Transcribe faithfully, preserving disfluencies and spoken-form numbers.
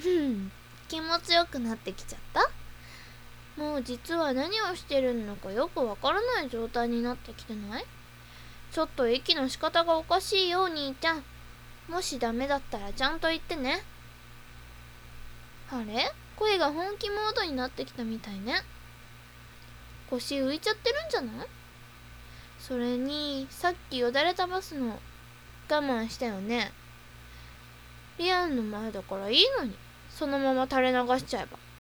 うん気持ちよくなってきちゃった。もう実は何をしてるのかよくわからない状態になってきてない？ちょっと息の仕方がおかしいよお兄ちゃん。もしダメだったらちゃんと言ってね。あれ声が本気モードになってきたみたいね。腰浮いちゃってるんじゃない？それにさっきよだれ飛ばすの我慢したよね。リアンの前だからいいのに、そのまま垂れ流しちゃえば。